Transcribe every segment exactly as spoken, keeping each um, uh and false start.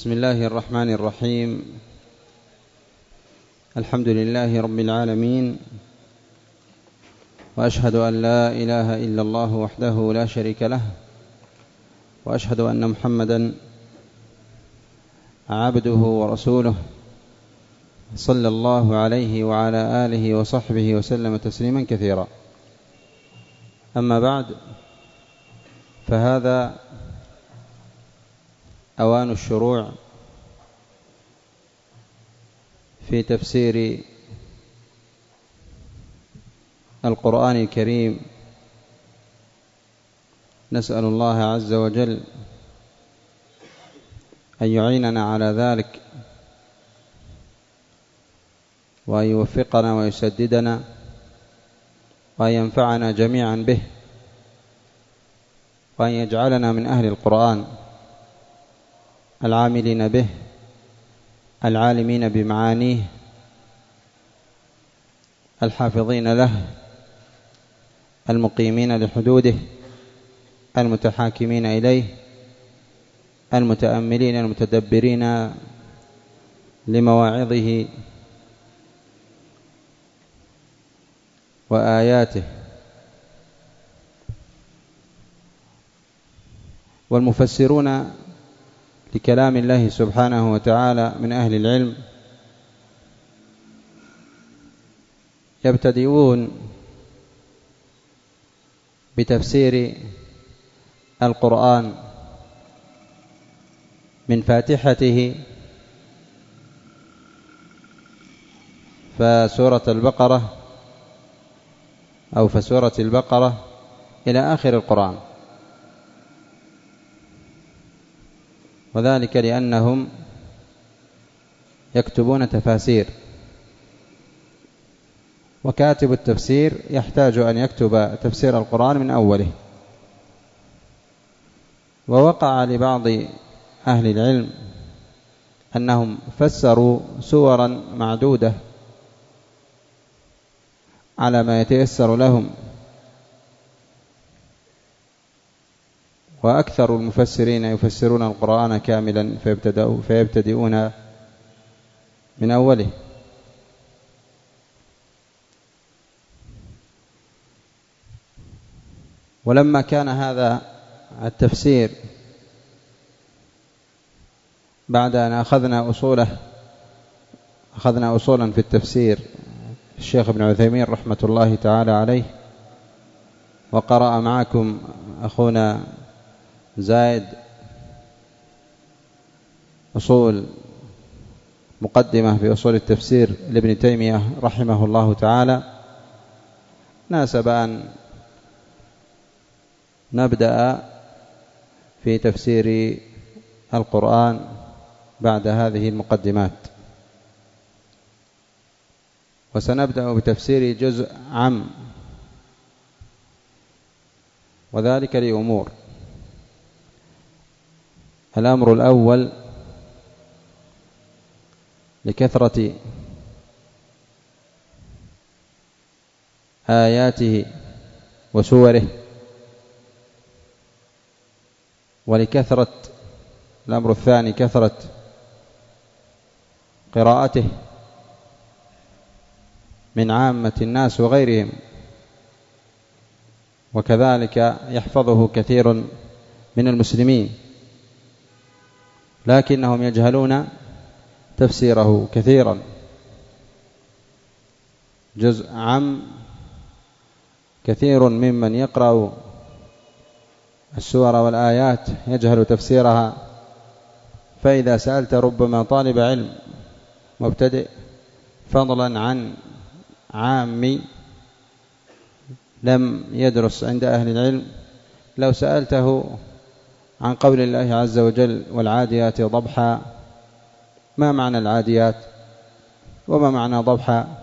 بسم الله الرحمن الرحيم. الحمد لله رب العالمين، وأشهد أن لا إله إلا الله وحده لا شريك له، وأشهد أن محمدا عبده ورسوله، صلى الله عليه وعلى آله وصحبه وسلم تسليما كثيرا. أما بعد، فهذا أوان الشروع في تفسير القرآن الكريم. نسأل الله عز وجل أن يعيننا على ذلك، وأن يوفقنا ويسددنا، وأن ينفعنا جميعا به، وأن يجعلنا من أهل القرآن العاملين به، العالمين بمعانيه، الحافظين له، المقيمين لحدوده، المتحاكمين إليه، المتأملين المتدبرين لمواعظه وآياته. والمفسرون لكلام الله سبحانه وتعالى من أهل العلم يبتدئون بتفسير القرآن من فاتحته، فسورة البقرة أو فسورة البقرة إلى آخر القرآن، وذلك لأنهم يكتبون تفاسير، وكاتب التفسير يحتاج أن يكتب تفسير القرآن من أوله. ووقع لبعض أهل العلم أنهم فسروا سورا معدودة على ما يتيسر لهم، وأكثر المفسرين يفسرون القرآن كاملا فيبتدئون من أوله. ولما كان هذا التفسير بعد أن أخذنا أصوله أخذنا أصولا في التفسير الشيخ ابن عثيمين رحمة الله تعالى عليه، وقرأ معكم أخونا زايد أصول مقدمة في أصول التفسير لابن تيمية رحمه الله تعالى، ناسب أن نبدأ في تفسير القرآن بعد هذه المقدمات. وسنبدأ بتفسير جزء عام، وذلك لأمور. الأمر الأول لكثرة آياته وسوره، ولكثرة الأمر الثاني كثرة قراءته من عامة الناس وغيرهم، وكذلك يحفظه كثير من المسلمين لكنهم يجهلون تفسيره كثيرا. جزء عام كثير ممن يقرأ السور والآيات يجهل تفسيرها، فإذا سألت ربما طالب علم مبتدئ فضلا عن عامي لم يدرس عند أهل العلم، لو سألته عن قول الله عز وجل والعاديات ضبحا، ما معنى العاديات وما معنى ضبحا،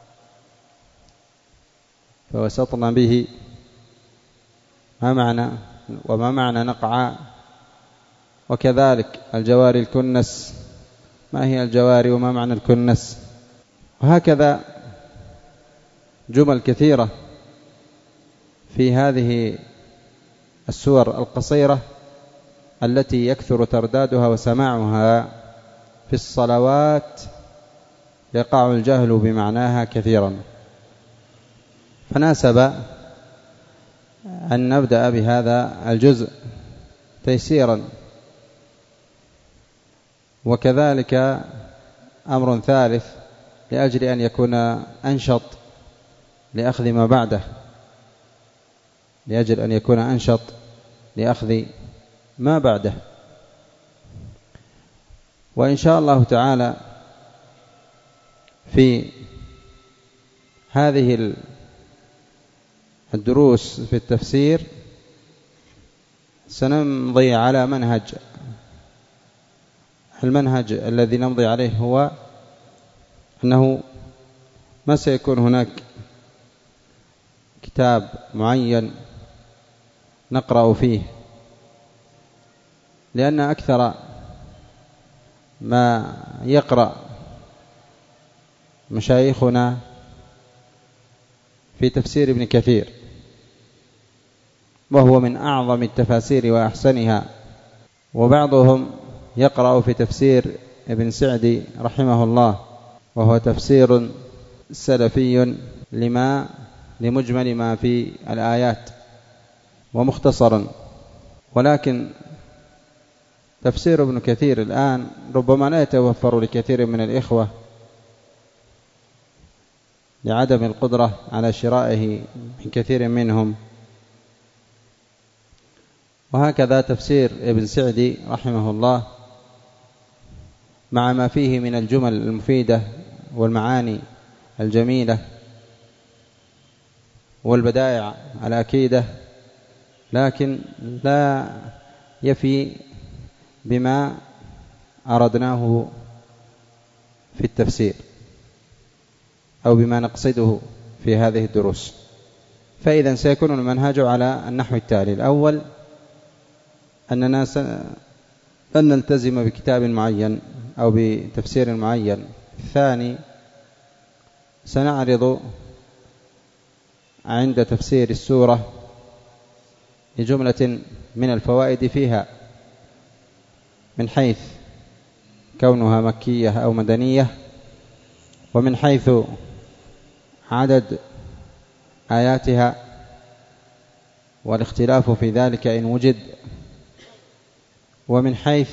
فوسطنا به، ما معنى وما معنى نقعا، وكذلك الجواري الكنس، ما هي الجواري وما معنى الكنس، وهكذا جمل كثيرة في هذه السور القصيرة التي يكثر تردادها وسماعها في الصلوات يقع الجهل بمعناها كثيرا، فناسب أن نبدأ بهذا الجزء تيسيرا. وكذلك أمر ثالث لأجل أن يكون أنشط لأخذ ما بعده، لأجل أن يكون أنشط لأخذ ما بعده. وإن شاء الله تعالى في هذه الدروس في التفسير سنمضي على منهج، المنهج الذي نمضي عليه هو أنه ما سيكون هناك كتاب معين نقرأ فيه، لأن أكثر ما يقرأ مشايخنا في تفسير ابن كثير، وهو من أعظم التفاسير وأحسنها، وبعضهم يقرأ في تفسير ابن سعدي رحمه الله، وهو تفسير سلفي لما لمجمل ما في الآيات ومختصرا. ولكن تفسير ابن كثير الآن ربما لا يتوفر لكثير من الإخوة لعدم القدرة على شرائه من كثير منهم. وهكذا تفسير ابن سعدي رحمه الله مع ما فيه من الجمل المفيدة والمعاني الجميلة والبدائع الأكيدة، لكن لا يفي بما أردناه في التفسير أو بما نقصده في هذه الدروس. فإذا سيكون المنهج على النحو التالي: الأول أننا لن نلتزم بكتاب معين أو بتفسير معين. الثاني سنعرض عند تفسير السورة لجملة من الفوائد فيها من حيث كونها مكية أو مدنية، ومن حيث عدد آياتها والاختلاف في ذلك إن وجد، ومن حيث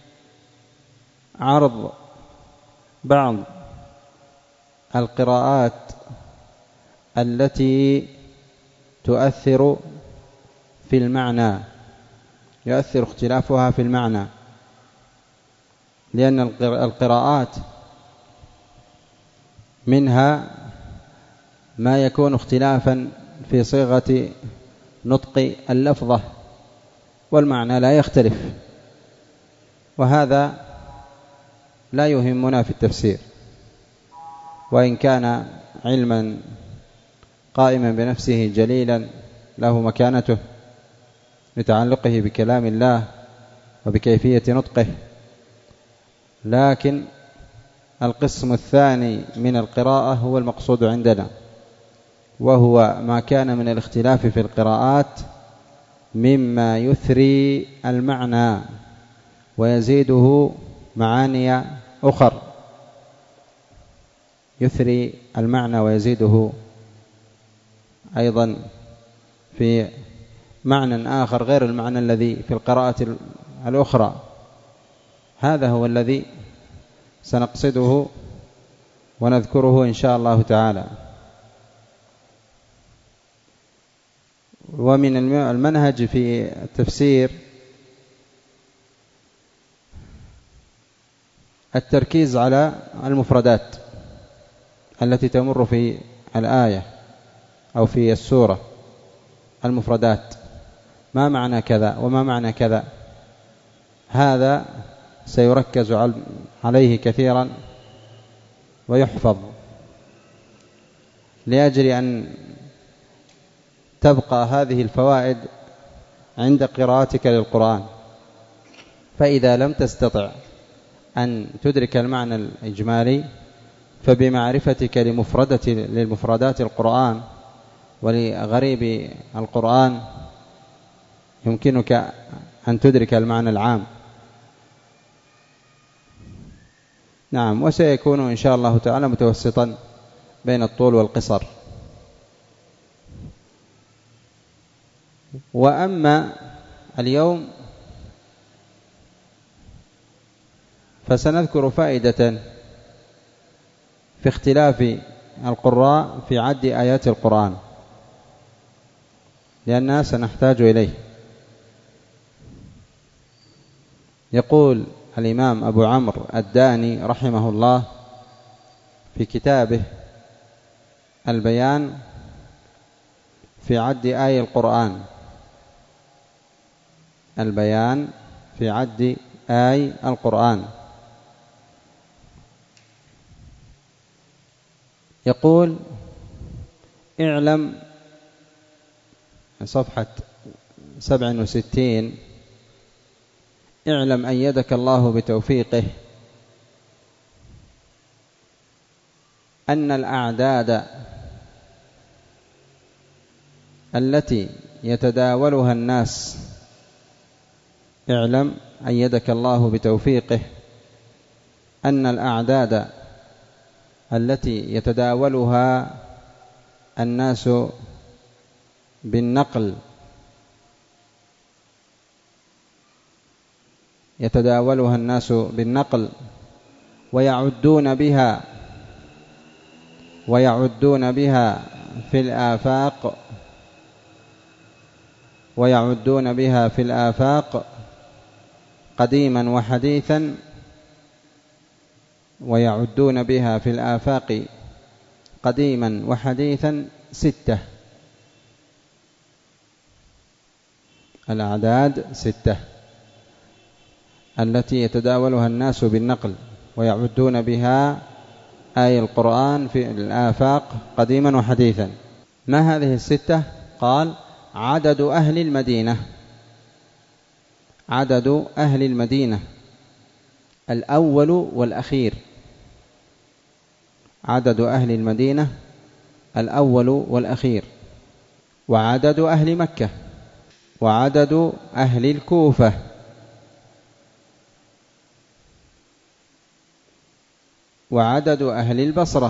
عرض بعض القراءات التي تؤثر في المعنى، يؤثر اختلافها في المعنى، لأن القراءات منها ما يكون اختلافا في صيغة نطق اللفظة والمعنى لا يختلف، وهذا لا يهمنا في التفسير، وإن كان علما قائما بنفسه جليلا له مكانته لتعلقه بكلام الله وبكيفية نطقه. لكن القسم الثاني من القراءة هو المقصود عندنا، وهو ما كان من الاختلاف في القراءات مما يثري المعنى ويزيده معاني أخر، يثري المعنى ويزيده أيضا في معنى آخر غير المعنى الذي في القراءة الأخرى. هذا هو الذي سنقصده ونذكره إن شاء الله تعالى. ومن المنهج في التفسير التركيز على المفردات التي تمر في الآية أو في السورة، المفردات، ما معنى كذا وما معنى كذا، هذا سيركز عليه كثيرا ويحفظ لأجل أن تبقى هذه الفوائد عند قراءتك للقرآن. فإذا لم تستطع أن تدرك المعنى الإجمالي فبمعرفتك لمفردة للمفردات القرآن ولغريب القرآن يمكنك أن تدرك المعنى العام. نعم، وسيكون إن شاء الله تعالى متوسطا بين الطول والقصر. وأما اليوم فسنذكر فائدة في اختلاف القراء في عد آيات القرآن، لأننا سنحتاج إليه. يقول الإمام أبو عمرو الداني رحمه الله في كتابه البيان في عد آي القرآن، البيان في عد آي القرآن، يقول: اعلم، صفحة سبع وستين: اعلم أيدك الله بتوفيقه أن الأعداد التي يتداولها الناس اعلم أيدك الله بتوفيقه أن الأعداد التي يتداولها الناس بالنقل يتداولها الناس بالنقل ويعدون بها ويعدون بها في الآفاق ويعدون بها في الآفاق قديما وحديثا ويعدون بها في الآفاق قديما وحديثا ستة. الأعداد ستة التي يتداولها الناس بالنقل ويعدون بها آي القرآن في الآفاق قديما وحديثا. ما هذه الستة؟ قال: عدد أهل المدينة، عدد أهل المدينة الأول والأخير، عدد أهل المدينة الأول والأخير، وعدد أهل مكة، وعدد أهل الكوفة، وعدد أهل البصرة،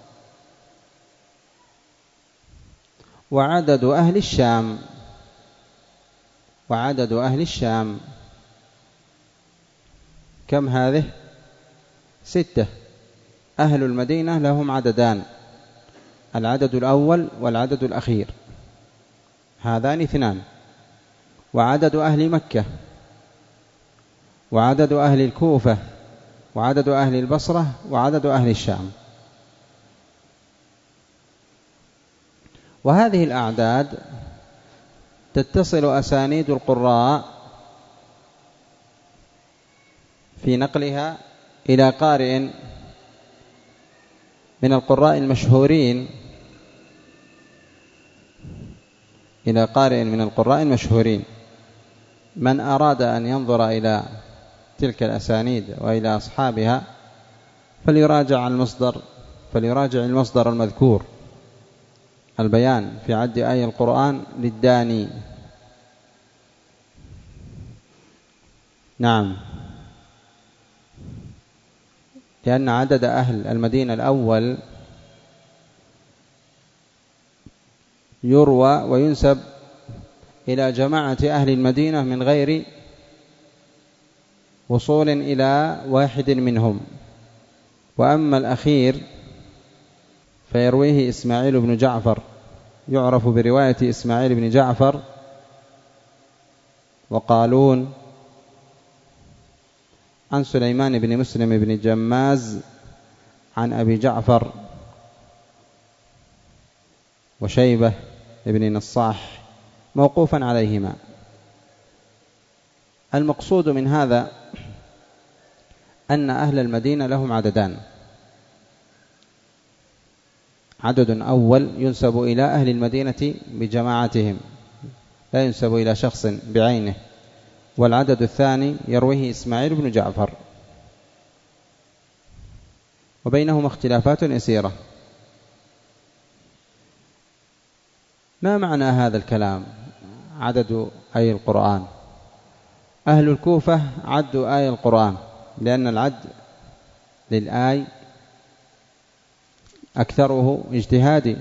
وعدد أهل الشام، وعدد أهل الشام. كم هذه؟ ستة. أهل المدينة لهم عددان: العدد الأول والعدد الأخير، هذان اثنان. وعدد أهل مكة، وعدد أهل الكوفة، وعدد أهل البصرة، وعدد أهل الشام. وهذه الأعداد تتصل أسانيد القراء في نقلها إلى قارئ من القراء المشهورين إلى قارئ من القراء المشهورين. من أراد أن ينظر إلى تلك الأسانيد وإلى أصحابها فليراجع المصدر فليراجع المصدر المذكور، البيان في عد آي القرآن للداني. نعم، لأن عدد أهل المدينة الأول يروى وينسب إلى جماعة أهل المدينة من غير وصول إلى واحد منهم. وأما الأخير فيرويه إسماعيل بن جعفر، يعرف برواية إسماعيل بن جعفر وقالون عن سليمان بن مسلم بن جماز عن أبي جعفر وشيبة بن نصاح موقوفا عليهما. المقصود من هذا أن أهل المدينة لهم عددان: عدد أول ينسب إلى أهل المدينة بجماعتهم، لا ينسب إلى شخص بعينه، والعدد الثاني يرويه إسماعيل بن جعفر، وبينهما اختلافات يسيرة. ما معنى هذا الكلام؟ عدد آي القرآن أهل الكوفة عدوا آية القرآن، لأن العد للآي أكثره اجتهادي،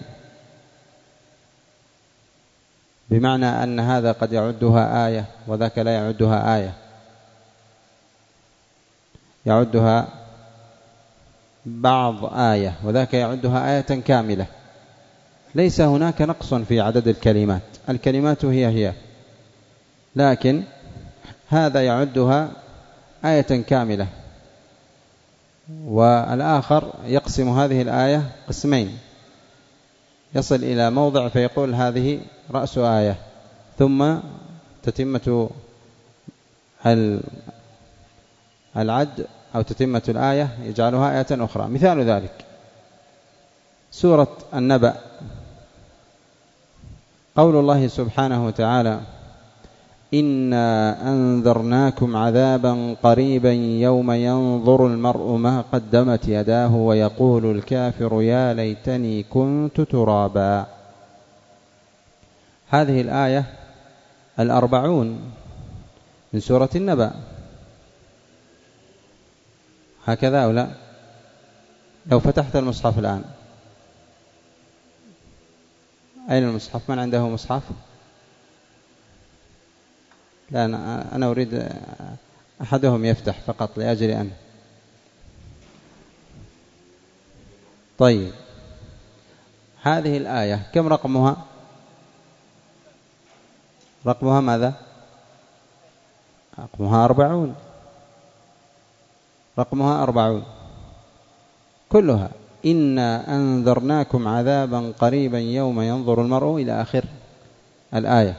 بمعنى أن هذا قد يعدها آية وذاك لا يعدها آية، يعدها بعض آية وذاك يعدها آية كاملة. ليس هناك نقص في عدد الكلمات، الكلمات هي هي، لكن هذا يعدها آية كاملة، والآخر يقسم هذه الآية قسمين، يصل إلى موضع فيقول هذه رأس آية، ثم تتمة العد أو تتمة الآية يجعلها آية أخرى. مثال ذلك سورة النبأ، قول الله سبحانه وتعالى: إنا أنذرناكم عذابا قريبا يوم ينظر المرء ما قدمت يداه ويقول الكافر يا ليتني كنت ترابا. هذه الآية الأربعون من سورة النبأ، هكذا أو لا؟ لو فتحت المصحف الآن، أين المصحف؟ من عنده مصحف؟ لا، أنا أريد أحدهم يفتح فقط لأجل أن. طيب، هذه الآية كم رقمها؟ رقمها ماذا؟ رقمها أربعون، رقمها أربعون كلها. إنا أنذرناكم عذابا قريبا يوم ينظر المرء إلى آخر الآية.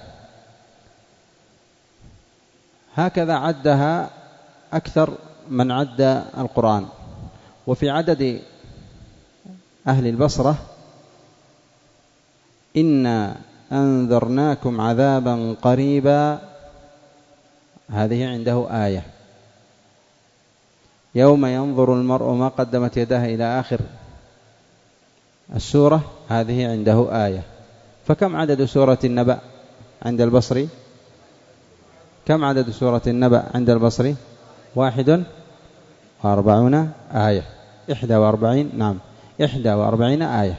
هكذا عدها أكثر من عد القرآن. وفي عدد أهل البصرة: إنا أنذرناكم عذابا قريبا، هذه عنده آية. يوم ينظر المرء ما قدمت يداه إلى آخر السورة، هذه عنده آية. فكم عدد سورة النبأ عند البصري؟ كم عدد سورة النبأ عند البصري؟ واحد وأربعون آية، إحدى وأربعين، نعم إحدى وأربعين آية.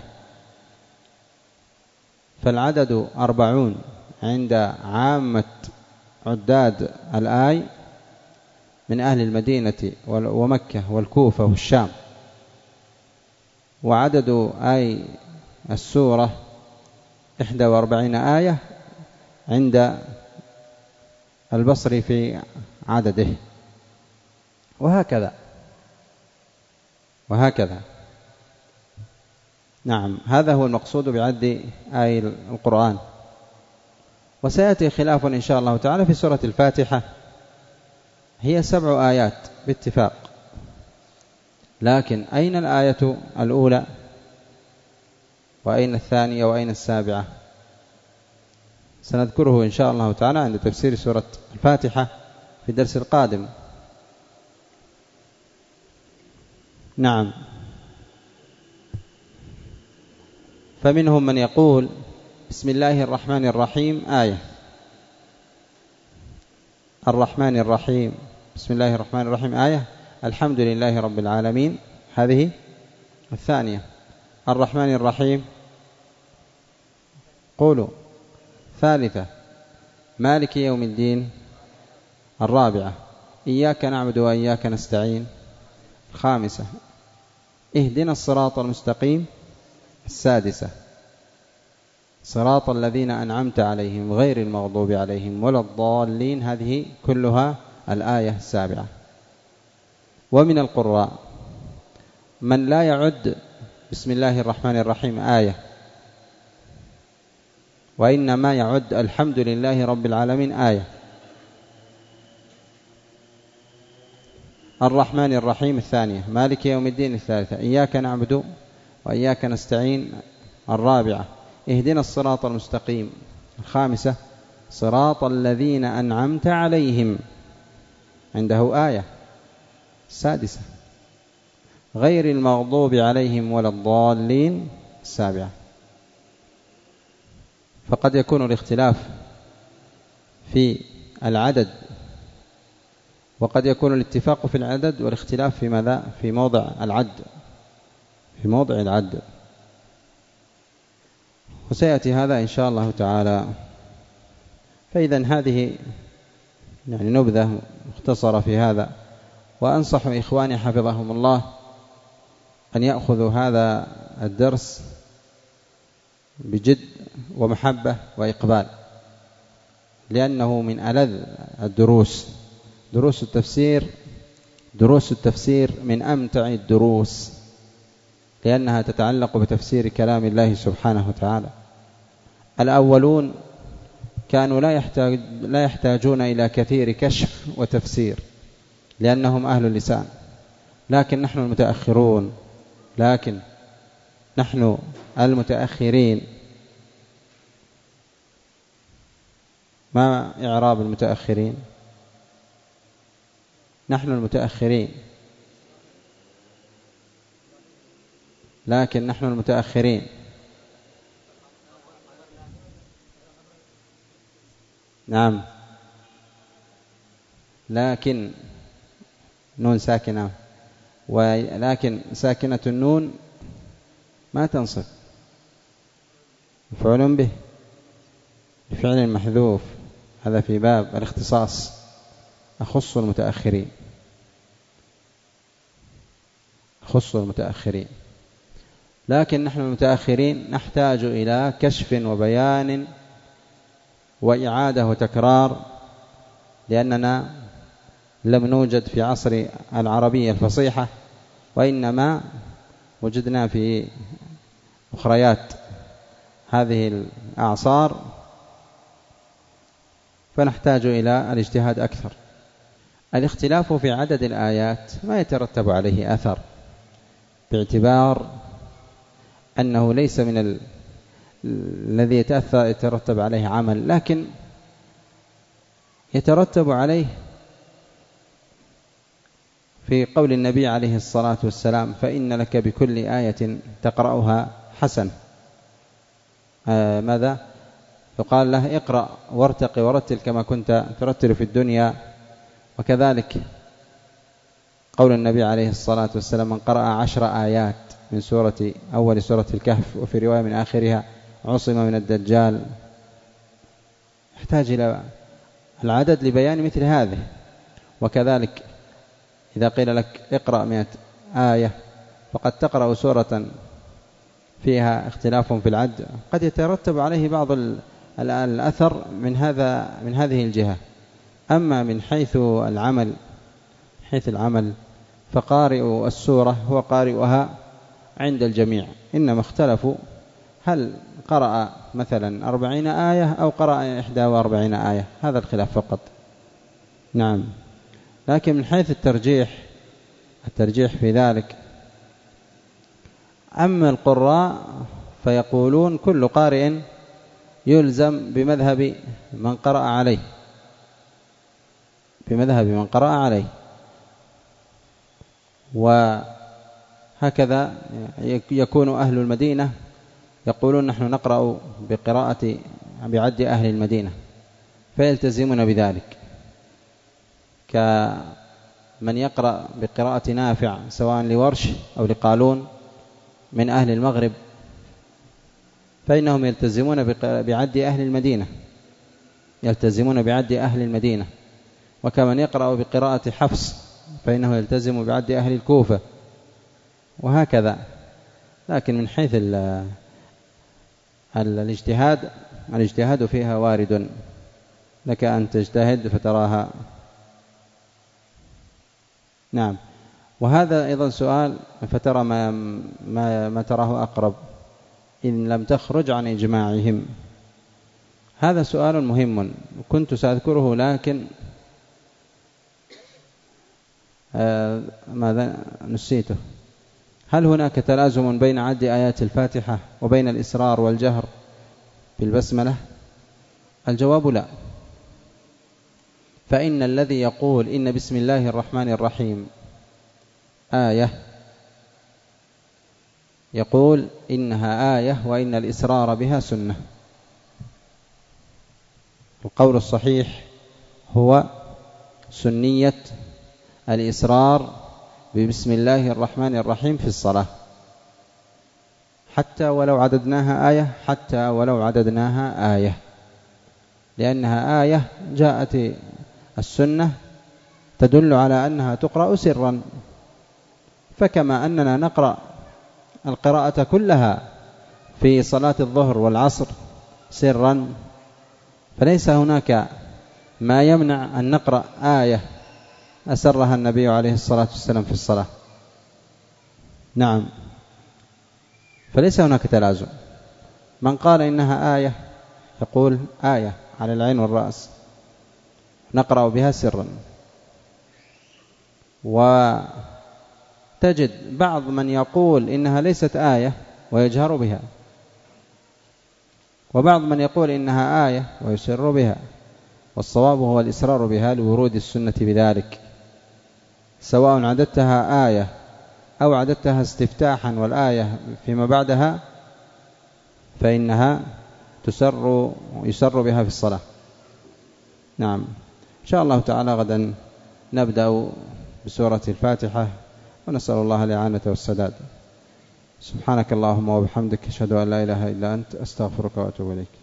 فالعدد أربعون عند عامة عداد الآي من أهل المدينة ومكة والكوفة والشام، وعدد آي السورة إحدى وأربعين آية عند البصري في عدده، وهكذا وهكذا. نعم، هذا هو المقصود بعد آي القرآن. وسيأتي خلاف إن شاء الله تعالى في سورة الفاتحة، هي سبع آيات باتفاق، لكن أين الآية الأولى وأين الثانية وأين السابعة؟ سنذكره إن شاء الله تعالى عند تفسير سورة الفاتحة في الدرس القادم. نعم، فمنهم من يقول بسم الله الرحمن الرحيم آية، الرحمن الرحيم، بسم الله الرحمن الرحيم آية، الحمد لله رب العالمين هذه الثانية، الرحمن الرحيم قولوا ثالثة، مالك يوم الدين الرابعة، إياك نعبد وإياك نستعين الخامسة، اهدنا الصراط المستقيم السادسة، صراط الذين أنعمت عليهم غير المغضوب عليهم ولا الضالين، هذه كلها الآية السابعة. ومن القراء من لا يعد بسم الله الرحمن الرحيم آية، وإنما يعد الحمد لله رب العالمين آية. الرحمن الرحيم الثانية، مالك يوم الدين الثالثة، إياك نعبد وإياك نستعين الرابعة، اهدنا الصراط المستقيم الخامسة، صراط الذين أنعمت عليهم عنده آية السادسة، غير المغضوب عليهم ولا الضالين السابعة. فقد يكون الاختلاف في العدد وقد يكون الاتفاق في العدد والاختلاف في ماذا؟ في موضع العد، في موضع العد. وسيأتي هذا إن شاء الله تعالى. فإذا هذه يعني نبذة مختصرة في هذا، وأنصح إخواني حفظهم الله أن يأخذوا هذا الدرس بجد ومحبة وإقبال، لأنه من ألذ الدروس. دروس التفسير دروس التفسير من أمتع الدروس، لأنها تتعلق بتفسير كلام الله سبحانه وتعالى. الأولون كانوا لا يحتاج لا يحتاجون إلى كثير كشف وتفسير لأنهم أهل اللسان، لكن نحن المتأخرون لكن نحن المتأخرين. ما إعراب المتأخرين؟ نحن المتأخرين، لكن نحن المتأخرين. نعم، لكن نون ساكنة، ولكن ساكنة النون ما تنصب، مفعول به بفعل محذوف. هذا في باب الاختصاص، أخص المتأخرين، أخص المتأخرين. لكن نحن المتأخرين نحتاج إلى كشف وبيان وإعادة وتكرار، لأننا لم نوجد في عصر العربية الفصيحة، وإنما وجدنا في أخريات هذه الأعصار، فنحتاج إلى الاجتهاد أكثر. الاختلاف في عدد الآيات ما يترتب عليه أثر، باعتبار أنه ليس من ال... الذي يترتب عليه عمل، لكن يترتب عليه في قول النبي عليه الصلاة والسلام: فإن لك بكل آية تقرأها حسن. آه ماذا؟ فقال له: اقرأ وارتقي ورتل كما كنت ترتل في الدنيا. وكذلك قول النبي عليه الصلاة والسلام: من قرأ عشر آيات من سورة أول سورة الكهف، وفي رواية من آخرها، عصم من الدجال. يحتاج إلى العدد لبيان مثل هذه. وكذلك إذا قيل لك اقرأ مئة آية، فقد تقرأ سورة فيها اختلاف في العد، قد يترتب عليه بعض الأثر من هذا من هذه الجهة. أما من حيث العمل حيث العمل فقارئ السورة هو قارئها عند الجميع، إنما اختلفوا هل قرأ مثلا أربعين آية أو قرأ إحدى وأربعين آية، هذا الخلاف فقط. نعم، لكن من حيث الترجيح الترجيح في ذلك، أما القراء فيقولون كل قارئ يلزم بمذهب من قرأ عليه بمذهب من قرأ عليه وهكذا يكون أهل المدينة يقولون نحن نقرأ بقراءة بعد أهل المدينة، فيلتزمون بذلك، كمن يقرأ بقراءة نافع سواء لورش أو لقالون من أهل المغرب، فإنهم يلتزمون بعد أهل المدينة يلتزمون بعد أهل المدينة وكمن يقرأ بقراءة حفص فإنه يلتزم بعد أهل الكوفة، وهكذا. لكن من حيث الاجتهاد الاجتهاد فيها وارد، لك أن تجتهد فتراها. نعم. وهذا أيضا سؤال: فترى ما, ما, ما تراه أقرب إن لم تخرج عن إجماعهم. هذا سؤال مهم كنت سأذكره، لكن آه ماذا نسيته. هل هناك تلازم بين عد آيات الفاتحة وبين الإسرار والجهر بالبسملة؟ الجواب لا. فإن الذي يقول إن بسم الله الرحمن الرحيم آية يقول إنها آية وإن الإسرار بها سنة. القول الصحيح هو سنية الإسرار ببسم الله الرحمن الرحيم في الصلاة، حتى ولو عددناها آية، حتى ولو عددناها آية، لأنها آية جاءت السنة تدل على أنها تقرأ سرا، فكما أننا نقرأ القراءة كلها في صلاة الظهر والعصر سرا، فليس هناك ما يمنع أن نقرأ آية أسرها النبي عليه الصلاة والسلام في الصلاة. نعم، فليس هناك تلازم. من قال إنها آية يقول آية على العين والرأس نقرأ بها سرا. وتجد بعض من يقول إنها ليست آية ويجهر بها، وبعض من يقول إنها آية ويسر بها، والصواب هو الإسرار بها لورود السنة بذلك، سواء عددتها آية أو عددتها استفتاحا والآية فيما بعدها، فإنها تسر يسر بها في الصلاة. نعم، إن شاء الله تعالى غدا نبدأ بسورة الفاتحة، ونسأل الله الإعانة والسداد. سبحانك اللهم وبحمدك، أشهد أن لا إله إلا أنت، أستغفرك وأتوب إليك.